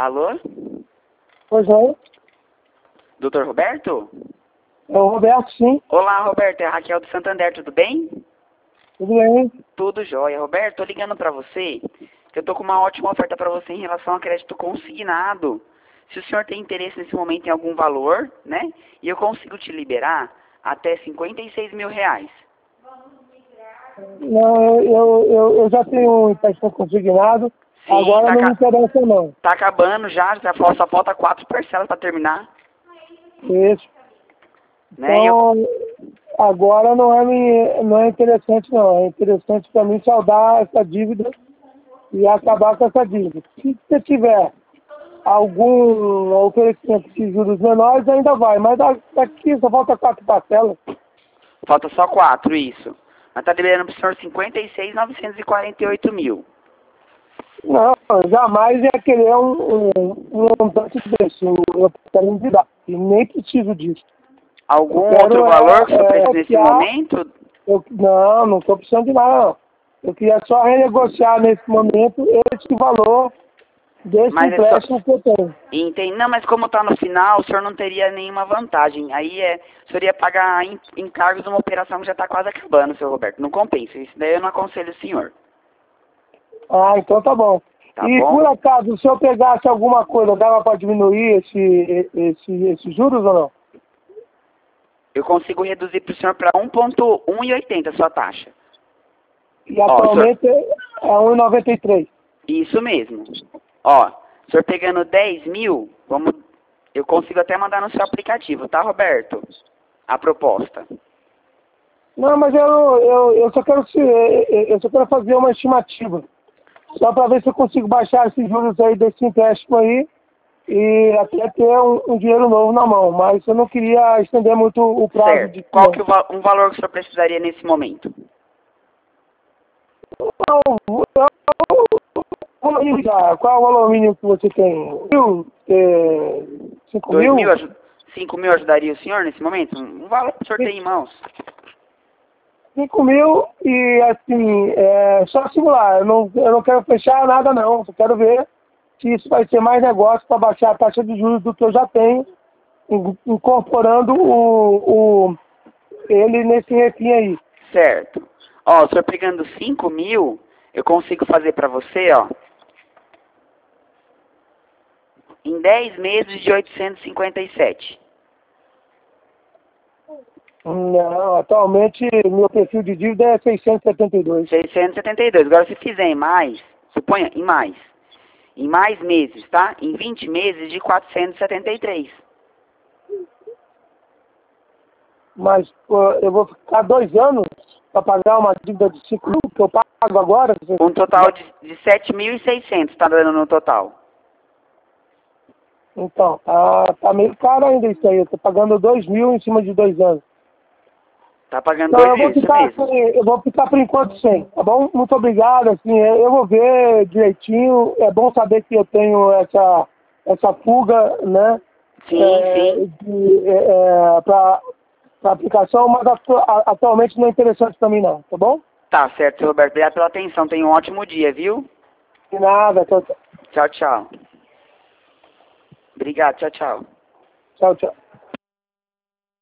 Alô? Pois é. Doutor Roberto? É o Roberto, sim. Olá, Roberto. É a Raquel do Santander, tudo bem? Tudo bem? Tudo jóia. Roberto, tô ligando pra você, que eu tô com uma ótima oferta pra você em relação a crédito consignado. Se o senhor tem interesse nesse momento em algum valor, né? E eu consigo te liberar até 56 mil reais. Não, eu já tenho um empréstimo consignado. Sim, Agora não me interessa, não. tá acabando já só falta 4 parcelas pra terminar. Isso. Né? Então, agora não é interessante, não. É interessante para mim saldar essa dívida e acabar com essa dívida. Se você tiver algum oferecimento de juros menores, ainda vai. Mas daqui só falta 4 parcelas. Falta só 4, isso. Mas tá liberando pro senhor 56.948 mil. Não, jamais ia querer um montante desse. Eu quero endividar. E nem preciso disso. Algum Eu quero outro valor que o senhor precisa nesse negociar. momento? Não estou precisando de nada, não. Eu queria só renegociar nesse momento esse valor desse Mas é só... empréstimo que eu tenho. Entende? Não, mas como tá no final, o senhor não teria nenhuma vantagem. Aí o senhor ia pagar encargos de uma operação que já tá quase acabando, seu Roberto. Não compensa. Isso daí eu não aconselho o senhor. Ah, então tá bom. Tá E bom? por acaso, se eu pegasse alguma coisa, dava para diminuir esses juros ou não? Eu consigo reduzir pro senhor para 1,180 a sua taxa. E Ó, atualmente é 1,93. Isso mesmo. Ó, o senhor pegando 10 mil, eu consigo até mandar no seu aplicativo, tá, Roberto? A proposta. Não, mas eu só quero eu só quero fazer uma estimativa. Só para ver se eu consigo baixar esses juros aí desse empréstimo aí e até ter um dinheiro novo na mão. Mas eu não queria estender muito o prazo Certo. de Qual que é um valor que o senhor precisaria nesse momento? Qual é o valor mínimo que você tem? 5 2 mil? mil, 5 mil ajudaria o senhor nesse momento? Um valor que o senhor tem em mãos. 5 mil e assim, só simular. Eu não quero fechar nada não. Eu quero ver se isso vai ser mais negócio para baixar a taxa de juros do que eu já tenho, incorporando ele nesse refim aí. Certo. Ó, o senhor pegando 5 mil, eu consigo fazer pra você, ó, em 10 meses de 857. Não, atualmente meu perfil de dívida é 672. 672. Agora, se fizer em mais, suponha, em mais meses, tá? Em 20 meses de 473. Mas pô, eu vou ficar 2 anos para pagar uma dívida de 5 mil que eu pago agora. Um total de 7.600 tá dando no total. Então, tá meio caro ainda isso aí. Eu tô pagando 2 mil em cima de 2 anos. Tá pagando Então 2 mil, isso mesmo. eu vou ficar por enquanto sem, tá bom? Muito obrigado, assim, eu vou ver direitinho. É bom saber que eu tenho essa fuga, né? Sim, sim. Para aplicação, mas atualmente não é interessante para mim não, tá bom? Tá certo, seu Roberto. Obrigado pela atenção. Tenha um ótimo dia, viu? De nada, tchau, tchau. Tchau, tchau. Obrigado, tchau, tchau. Tchau, tchau.